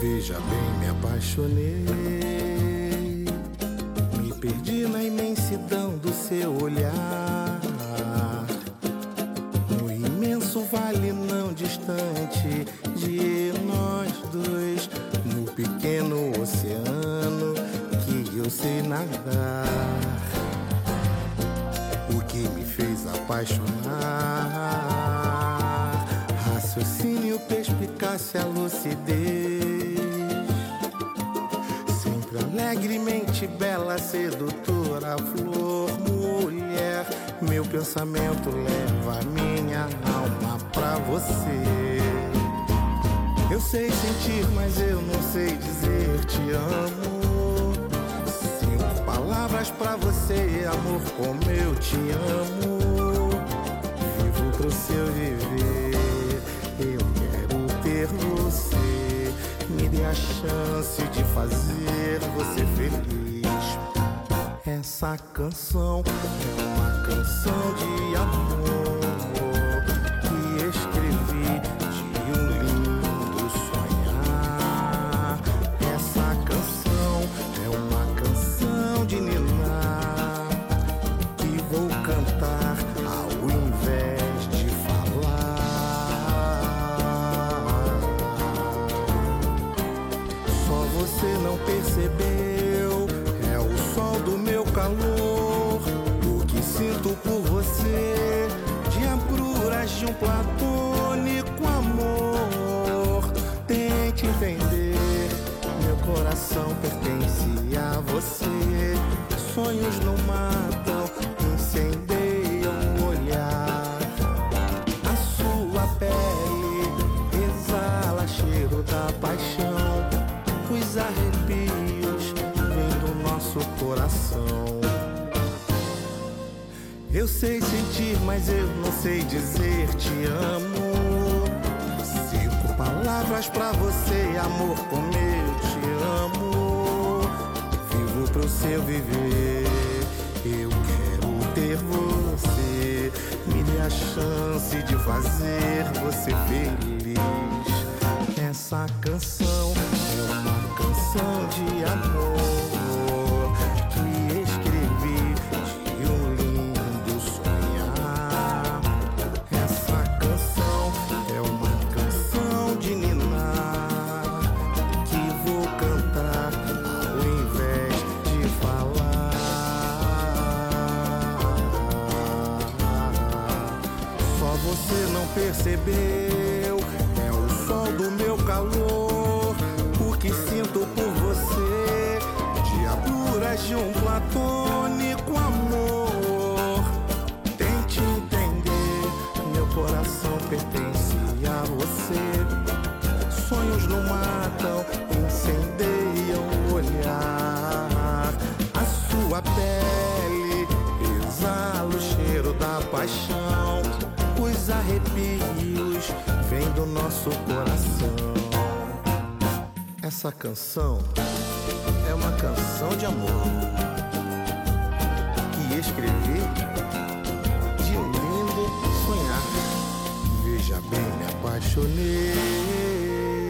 Veja bem, me apaixonei, me perdi na imensidão do seu olhar, no imenso vale não distante de nós dois, no pequeno oceano que eu sei nadar. O que me fez apaixonar, raciocínio, perspicácia, lucidez, sempre alegremente bela, sedutora, flor, mulher. Meu pensamento leva a minha alma pra você. Eu sei sentir, mas eu não sei dizer te amo. 5 palavras pra você, amor, como eu te amo. Vivo pro seu viver, eu quero ter você. Me dê a chance de fazer você feliz. Essa canção é uma canção de amor que escrevi de um lindo sonhar. Essa canção é uma canção de ninar que vou cantar ao invés de falar. Só você não percebeu, é o sol do meu calor, o que sinto por você, de agruras de um platônico amor. Tente entender, meu coração pertence a você. Sonhos não matam, incendeiam o olhar. A sua pele exala cheiro da paixão, os arrepios vêm do nosso coração. Eu sei sentir, mas eu não sei dizer te amo. 5 palavras pra você, amor, como eu te amo. Vivo pro seu viver, eu quero ter você. Me dê a chance de fazer você feliz. Essa canção é uma canção de amor que escrevi de um lindo sonhar. Essa canção é uma canção de ninar que vou cantar ao invés de falar. Só você não percebeu, é o sol do meu calor, o que sinto por você, de agruras de um platônico amor. Tente entender, meu coração pertence a você. Sonhos não matam, incendeiam o olhar. A sua pele exala o cheiro da paixão, os arrepios vêm do nosso coração. Essa canção é uma canção de amor que escrevi de um lindo sonhar. Veja bem, me apaixonei.